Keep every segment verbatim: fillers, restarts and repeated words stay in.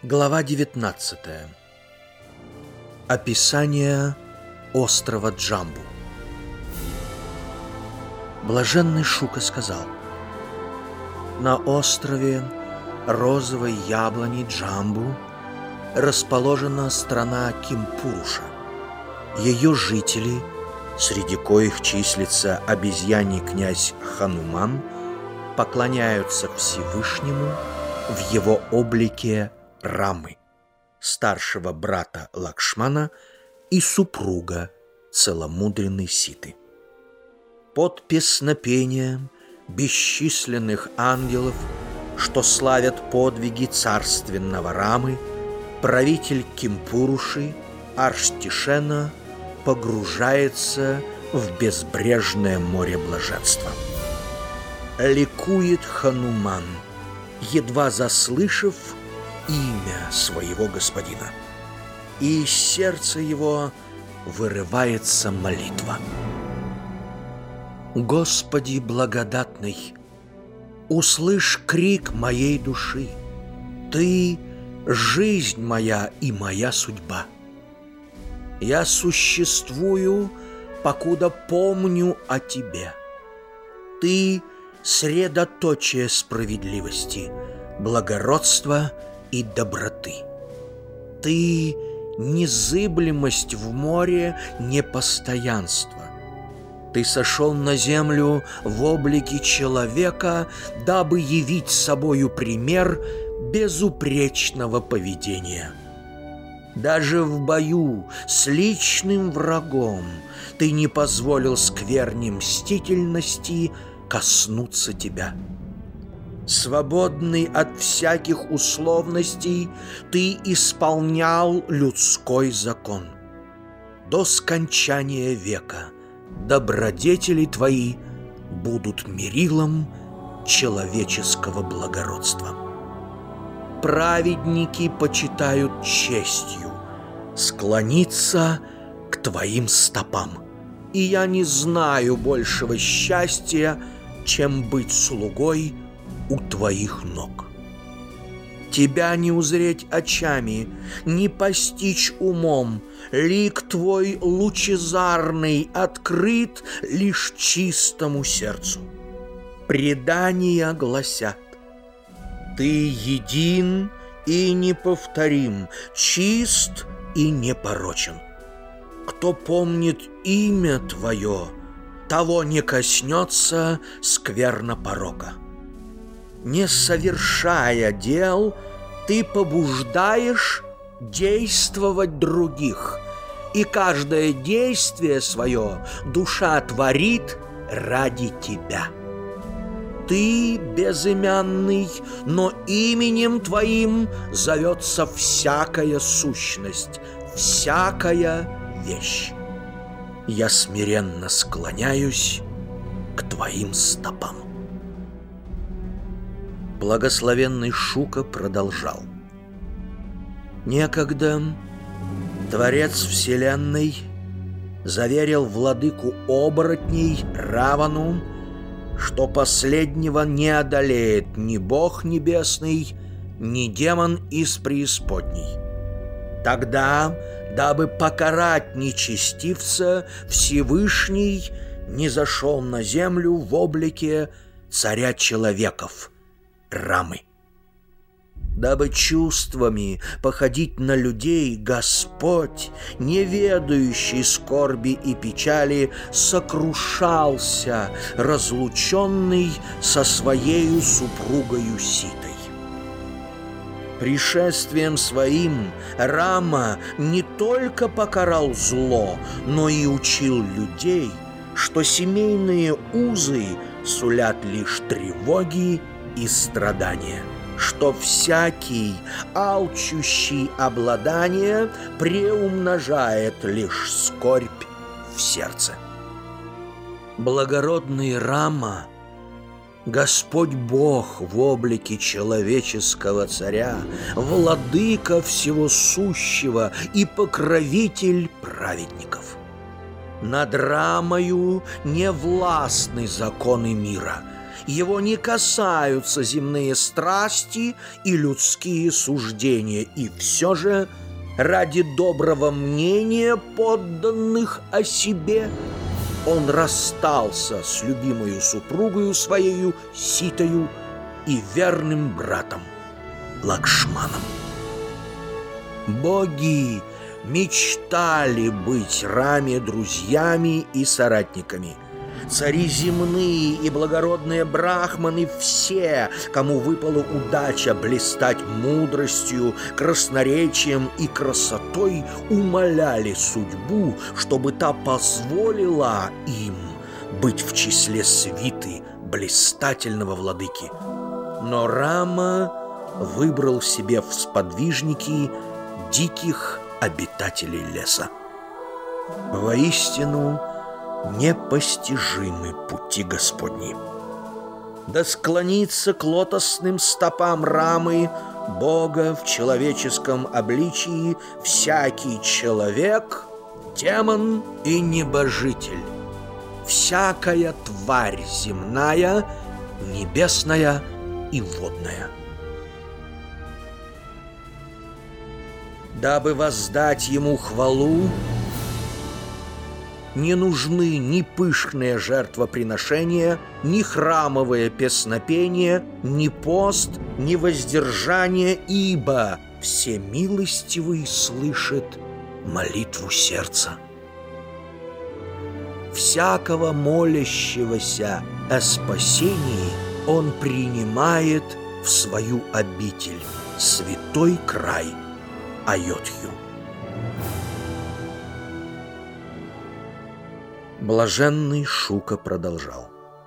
Глава девятнадцатая. Описание острова Джамбу. Блаженный Шука сказал: на острове розовой яблони Джамбу расположена страна Кимпуруша. Ее жители, среди коих числится обезьяний князь Хануман, поклоняются Всевышнему в его облике Рамы, старшего брата Лакшмана и супруга целомудренной Ситы. Под песнопением бесчисленных ангелов, что славят подвиги царственного Рамы, правитель Кимпуруши Арштишена погружается в безбрежное море блаженства. Ликует Хануман, едва заслышав имя своего господина, и из сердца его вырывается молитва: Господи благодатный, услышь крик моей души, Ты — жизнь моя и моя судьба. Я существую, покуда помню о Тебе. Ты — средоточие справедливости, благородства и доброты. Ты — незыблемость в море непостоянства. Ты сошел на землю в облике человека, дабы явить собою пример безупречного поведения. Даже в бою с личным врагом ты не позволил скверне мстительности коснуться тебя. Свободный от всяких условностей, ты исполнял людской закон. До скончания века добродетели твои будут мерилом человеческого благородства. Праведники почитают честью склониться к твоим стопам, и я не знаю большего счастья, чем быть слугой у твоих ног. Тебя не узреть очами, не постичь умом, лик твой лучезарный открыт лишь чистому сердцу. Предания гласят: ты един и неповторим, чист и непорочен. Кто помнит имя твое, того не коснется скверна порока. Не совершая дел, ты побуждаешь действовать других, и каждое действие свое душа творит ради тебя. Ты безымянный, но именем твоим зовется всякая сущность, всякая вещь. Я смиренно склоняюсь к твоим стопам. Благословенный Шука продолжал: некогда Творец Вселенной заверил владыку оборотней Равану, что последнего не одолеет ни Бог Небесный, ни демон из преисподней. Тогда, дабы покарать нечестивца, Всевышний низошел на землю в облике царя человеков Рамы. Дабы чувствами походить на людей, Господь, не ведающий скорби и печали, сокрушался, разлученный со своею супругою Ситой. Пришествием своим Рама не только покарал зло, но и учил людей, что семейные узы сулят лишь тревоги и страдания, что всякий, алчущий обладание, преумножает лишь скорбь в сердце. Благородный Рама, Господь Бог в облике человеческого царя, владыка всего сущего и покровитель праведников. Над Рамою не властны законы мира, Его не касаются земные страсти и людские суждения, и все же ради доброго мнения подданных о себе он расстался с любимою супругою своею Ситою и верным братом Лакшманом. Боги мечтали быть Раме друзьями и соратниками. Цари земные и благородные брахманы, все, кому выпала удача блистать мудростью, красноречием и красотой, умоляли судьбу, чтобы та позволила им быть в числе свиты блистательного владыки. Но Рама выбрал себе в сподвижники диких обитателей леса. Воистину, непостижимы пути Господни. Да склонится к лотосным стопам Рамы, Бога в человеческом обличии, всякий человек, демон и небожитель, всякая тварь земная, небесная и водная. Дабы воздать ему хвалу, не нужны ни пышные жертвоприношения, ни храмовое песнопение, ни пост, ни воздержание, ибо всемилостивый слышит молитву сердца. Всякого молящегося о спасении он принимает в свою обитель, святой край Айодхью. Блаженный Шука продолжал.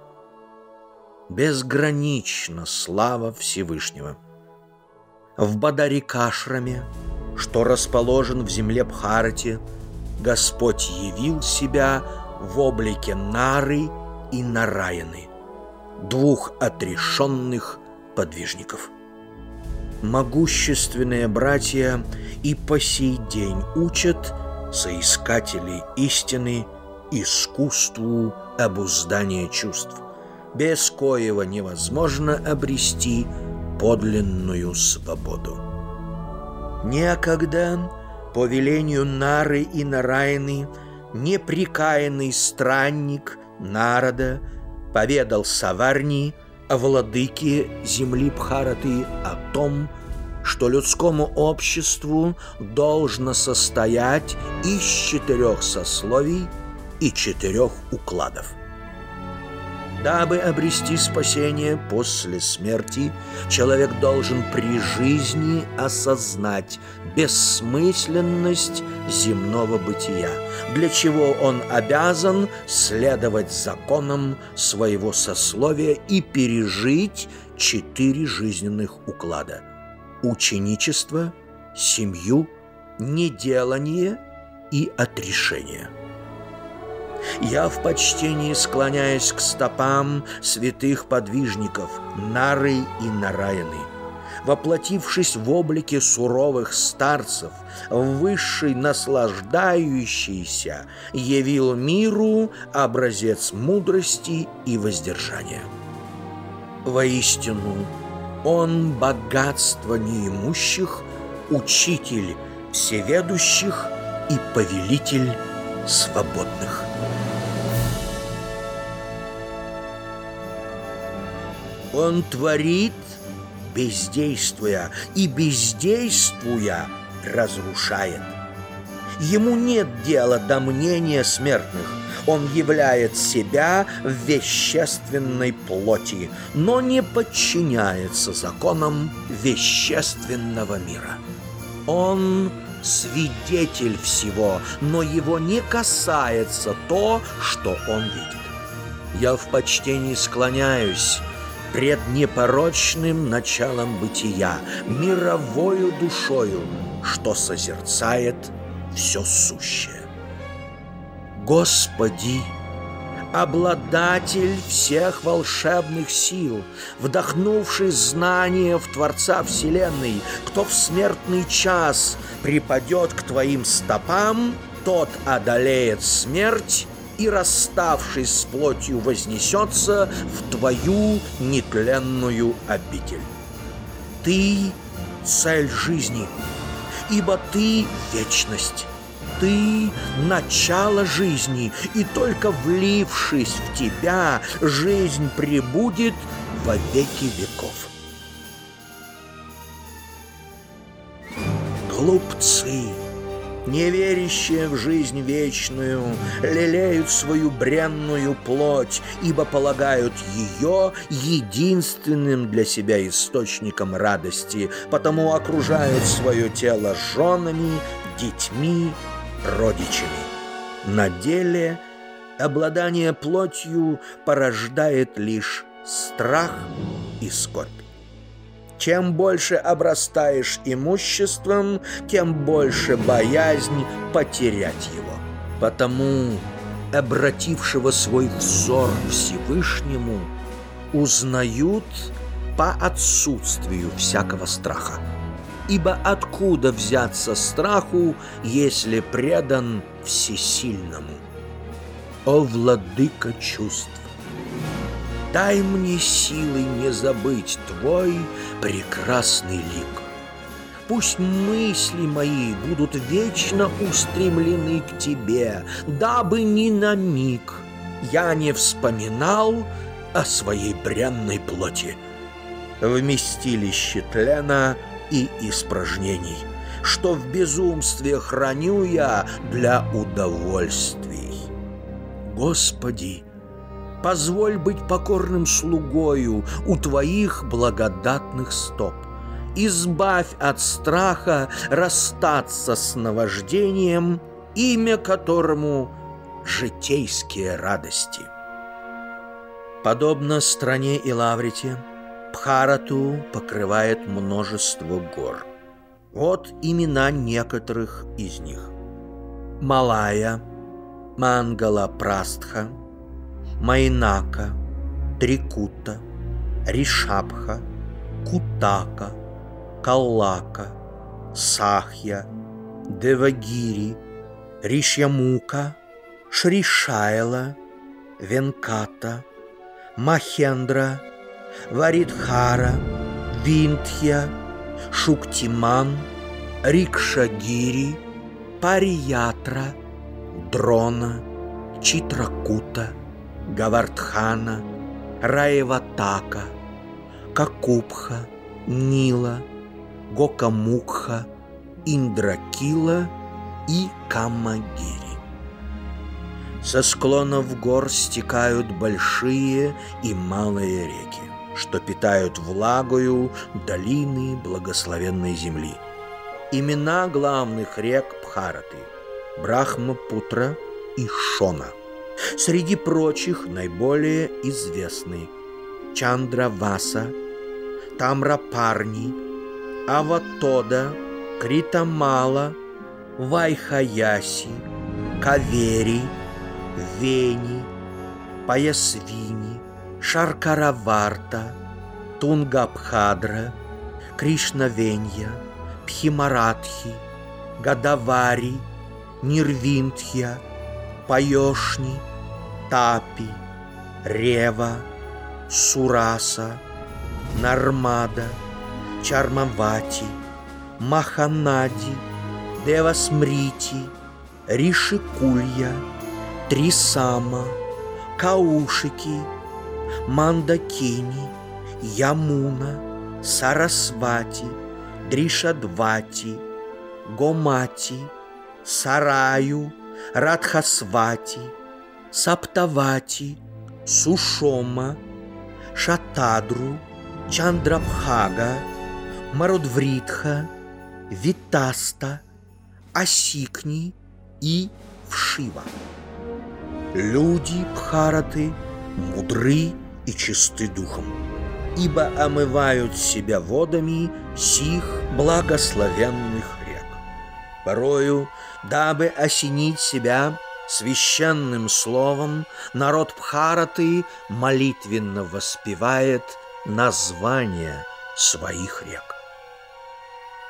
Безгранична слава Всевышнего. В Бадарикашраме, что расположен в земле Бхарати, Господь явил себя в облике Нары и Нараяны, двух отрешенных подвижников. Могущественные братья и по сей день учат соискателей истины искусству обуздания чувств, без коего невозможно обрести подлинную свободу. Некогда, по велению Нары и Нараяны, непрекаянный странник Нарада поведал Саварни, владыке земли Бхараты, о том, что людскому обществу должно состоять из четырех сословий и четырех укладов. Дабы обрести спасение после смерти, человек должен при жизни осознать бессмысленность земного бытия, для чего он обязан следовать законам своего сословия и пережить четыре жизненных уклада: ученичество, семью, неделание и отрешение. Я в почтении склоняюсь к стопам святых подвижников Нары и Нараяны, воплотившись в облике суровых старцев, высший наслаждающийся явил миру образец мудрости и воздержания. Воистину, он богатство неимущих, учитель всеведущих и повелитель свободных. Он творит, бездействуя, и, бездействуя, разрушает. Ему нет дела до мнения смертных. Он являет себя в вещественной плоти, но не подчиняется законам вещественного мира. Он свидетель всего, но его не касается то, что он видит. Я в почтении склоняюсь пред непорочным началом бытия, мировою душою, что созерцает все сущее. Господи, обладатель всех волшебных сил, вдохнувший знания в Творца Вселенной, кто в смертный час припадет к Твоим стопам, тот одолеет смерть и, расставшись с плотью, вознесется в твою нетленную обитель. Ты — цель жизни, ибо ты — вечность. Ты — начало жизни, и только влившись в тебя, жизнь пребудет во веки веков. Глупцы, не верящие в жизнь вечную, лелеют свою бренную плоть, ибо полагают ее единственным для себя источником радости, потому окружают свое тело женами, детьми, родичами. На деле обладание плотью порождает лишь страх и скорбь. Чем больше обрастаешь имуществом, тем больше боязнь потерять его. Потому обратившего свой взор к Всевышнему узнают по отсутствию всякого страха. Ибо откуда взяться страху, если предан всесильному? О, владыка чувств! Дай мне силы не забыть твой прекрасный лик. Пусть мысли мои будут вечно устремлены к тебе, дабы ни на миг я не вспоминал о своей бренной плоти, вместилище тлена и испражнений, что в безумстве храню я для удовольствий. Господи, позволь быть покорным слугою у Твоих благодатных стоп. Избавь от страха расстаться с наваждением, имя которому — житейские радости. Подобно стране Илаврите, Бхарату покрывает множество гор. Вот имена некоторых из них: Малая, Мангала-Прастха, Майнака, Трикута, Ришабха, Кутака, Каллака, Сахья, Девагири, Ришьямука, Шришайла, Венката, Махендра, Варидхара, Виндхья, Шуктиман, Рикшагири, Париятра, Дрона, Читракута, Гавардхана, Раеватака, Какупха, Нила, Гокамукха, Индракила и Камагири. Со склонов гор стекают большие и малые реки, что питают влагою долины благословенной земли. Имена главных рек Бхараты — Брахмапутра и Шона. Среди прочих наиболее известны Чандраваса, Тамрапарни, Аватода, Критамала, Вайхаяси, Кавери, Вени, Паясвини, Шаркараварта, Тунгабхадра, Кришнавенья, Пхимаратхи, Гадавари, Нирвиндхья, Паёшни, Тапи, Рева, Сураса, Нармада, Чармавати, Маханади, Девасмрити, Ришикулья, Трисама, Каушики, Мандакини, Ямуна, Сарасвати, Дришадвати, Гомати, Сараю, Радхасвати, Саптавати, Сушома, Шатадру, Чандрабхага, Марудвритха, Витаста, Асикни и Вшива. Люди Бхараты мудры и чисты духом, ибо омывают себя водами сих благословенных рек. Порою, дабы осенить себя священным словом, народ Бхараты молитвенно воспевает названия своих рек.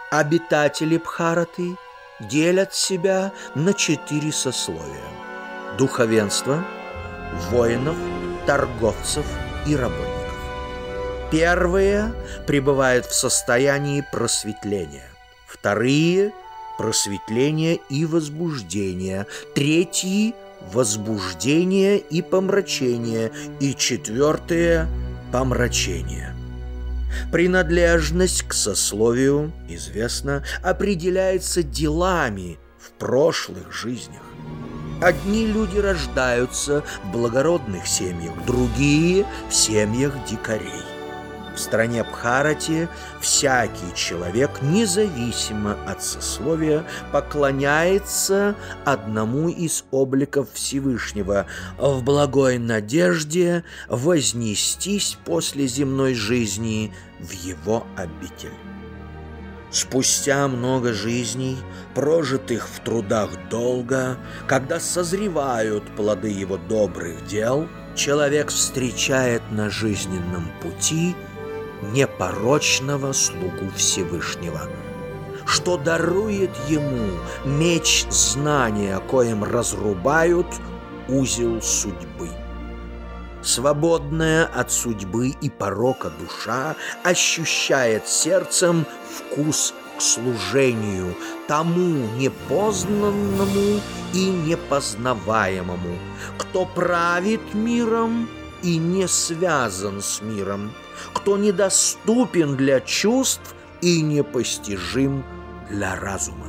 Обитатели Бхараты делят себя на четыре сословия: духовенства, воинов, торговцев и работников. Первые пребывают в состоянии просветления, вторые – просветления и возбуждения, третьи – возбуждение и помрачение, и четвертые – помрачение. Принадлежность к сословию, известно, определяется делами в прошлых жизнях. Одни люди рождаются в благородных семьях, другие – в семьях дикарей. В стране Бхарати всякий человек, независимо от сословия, поклоняется одному из обликов Всевышнего в благой надежде вознестись после земной жизни в его обитель. Спустя много жизней, прожитых в трудах долго, когда созревают плоды его добрых дел, человек встречает на жизненном пути непорочного слугу Всевышнего, что дарует ему меч знания, коим разрубают узел судьбы. Свободная от судьбы и порока душа ощущает сердцем вкус к служению тому непознанному и непознаваемому, кто правит миром и не связан с миром, кто недоступен для чувств и непостижим для разума.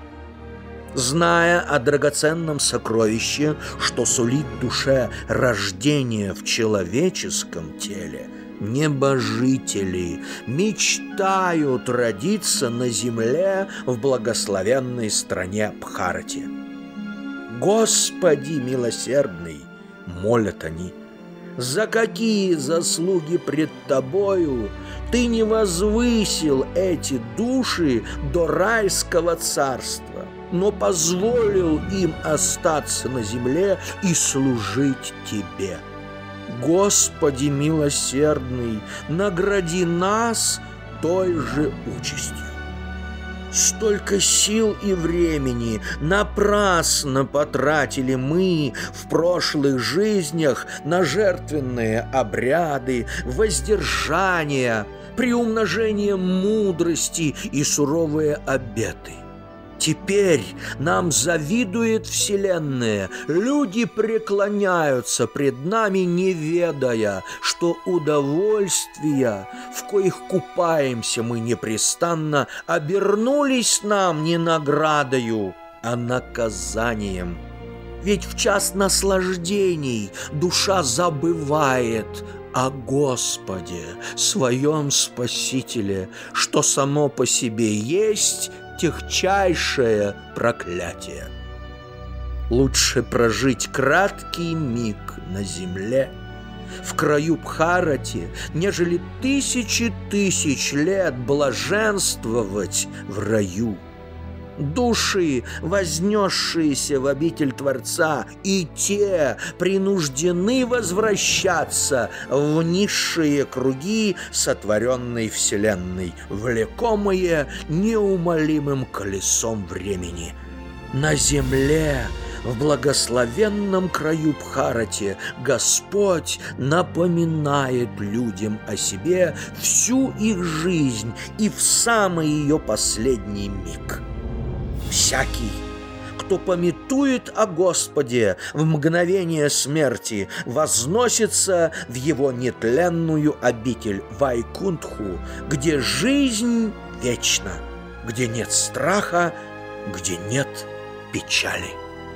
Зная о драгоценном сокровище, что сулит душе рождение в человеческом теле, небожители мечтают родиться на земле в благословенной стране Бхарати. «Господи милосердный!» — молят они. «За какие заслуги пред Тобою Ты не возвысил эти души до райского царства, но позволил им остаться на земле и служить Тебе? Господи милосердный, награди нас той же участью». Столько сил и времени напрасно потратили мы в прошлых жизнях на жертвенные обряды, воздержания, приумножение мудрости и суровые обеты. Теперь нам завидует Вселенная, люди преклоняются пред нами, не ведая, что удовольствия, в коих купаемся мы непрестанно, обернулись нам не наградою, а наказанием. Ведь в час наслаждений душа забывает о Господе, своем Спасителе, что само по себе есть техчайшее проклятие. Лучше прожить краткий миг на земле, в краю Бхарати, нежели тысячи тысяч лет блаженствовать в раю. Души, вознесшиеся в обитель Творца, и те принуждены возвращаться в низшие круги сотворенной Вселенной, влекомые неумолимым колесом времени. На земле, в благословенном краю Бхарати, Господь напоминает людям о себе всю их жизнь и в самый ее последний миг. Всякий, кто памятует о Господе в мгновение смерти, возносится в его нетленную обитель Вайкунтху, где жизнь вечна, где нет страха, где нет печали.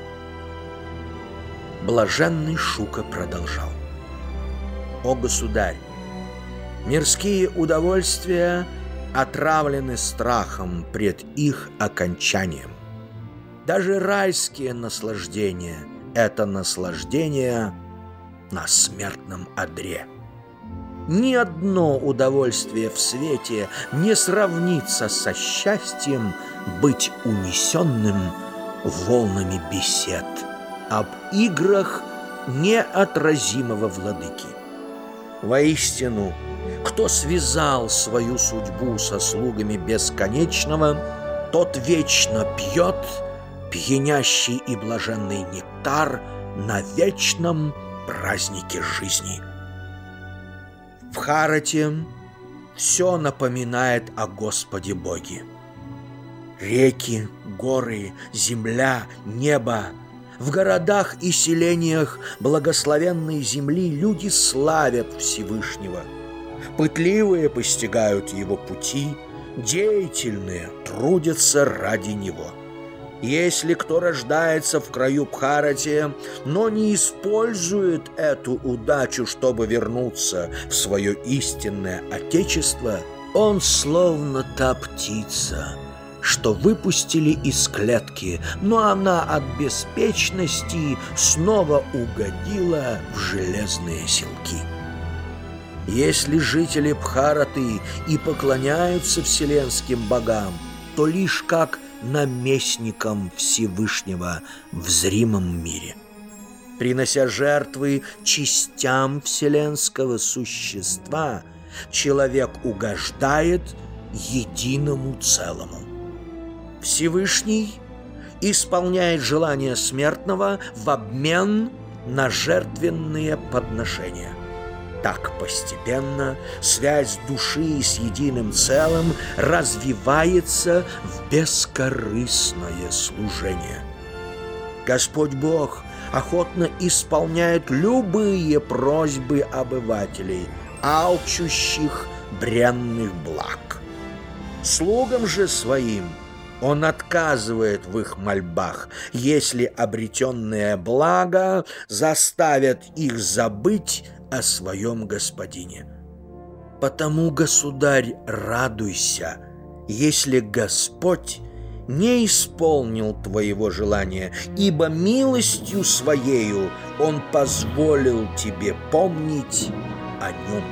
Блаженный Шука продолжал: «О государь, мирские удовольствия отравлены страхом пред их окончанием. Даже райские наслаждения – это наслаждение на смертном одре. Ни одно удовольствие в свете не сравнится со счастьем быть унесенным волнами бесед об играх неотразимого владыки. Воистину, кто связал свою судьбу со слугами бесконечного, тот вечно пьет пьянящий и блаженный нектар на вечном празднике жизни. В Бхарате все напоминает о Господе Боге. Реки, горы, земля, небо. В городах и селениях благословенной земли люди славят Всевышнего. Пытливые постигают Его пути, деятельные трудятся ради Него. Если кто рождается в краю Бхарати, но не использует эту удачу, чтобы вернуться в свое истинное отечество, он словно та птица, что выпустили из клетки, но она от беспечности снова угодила в железные селки. Если жители Бхараты и поклоняются вселенским богам, то лишь как наместникам Всевышнего в зримом мире. Принося жертвы частям вселенского существа, человек угождает единому целому. Всевышний исполняет желания смертного в обмен на жертвенные подношения. Так постепенно связь души с единым целым развивается в бескорыстное служение. Господь Бог охотно исполняет любые просьбы обывателей, алчущих бренных благ. Слугам же своим Он отказывает в их мольбах, если обретенное благо заставят их забыть о своем господине. Потому, государь, радуйся, если Господь не исполнил твоего желания, ибо милостью своею Он позволил тебе помнить о нем.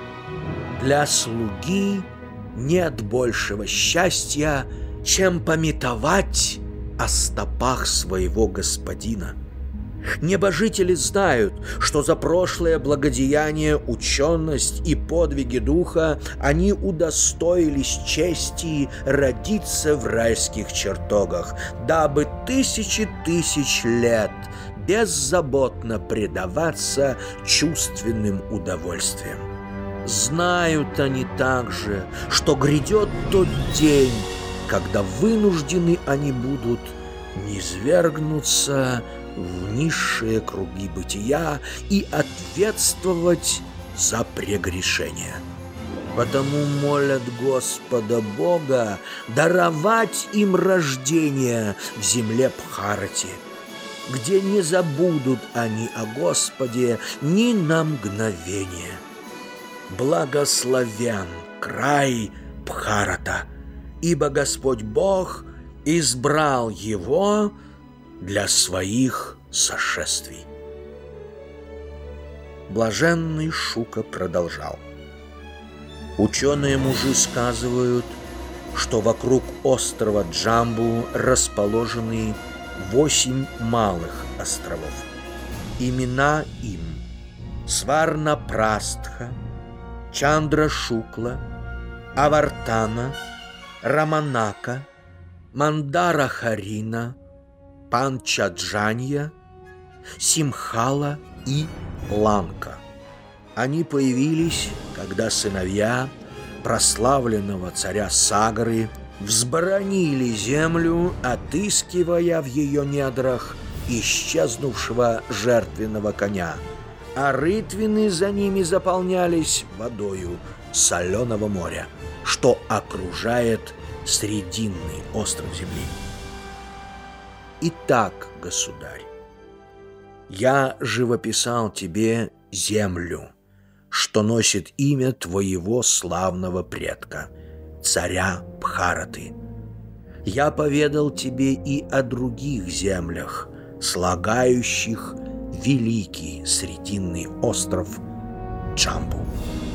Для слуги нет большего счастья, чем памятовать о стопах своего господина. Небожители знают, что за прошлое благодеяние, ученость и подвиги духа они удостоились чести родиться в райских чертогах, дабы тысячи тысяч лет беззаботно предаваться чувственным удовольствиям. Знают они также, что грядет тот день, когда вынуждены они будут низвергнуться в низшие круги бытия и ответствовать за прегрешение. Потому молят Господа Бога даровать им рождение в земле Бхарати, где не забудут они о Господе ни на мгновение. Благословен край Бхарата, ибо Господь Бог избрал его для своих сошествий. Блаженный Шука продолжал. Ученые-мужи сказывают, что вокруг острова Джамбу расположены восемь малых островов. Имена им Сварнапрастха, Чандра-Шукла, Авартана, Раманака, Мандара-Харина, Панчаджанья, Симхала и Ланка. Они появились, когда сыновья прославленного царя Сагары взборонили землю, отыскивая в ее недрах исчезнувшего жертвенного коня, а рытвины за ними заполнялись водою соленого моря, что окружает срединный остров земли. Итак, государь, я живописал тебе землю, что носит имя твоего славного предка, царя Бхараты. Я поведал тебе и о других землях, слагающих великий срединный остров Джамбу.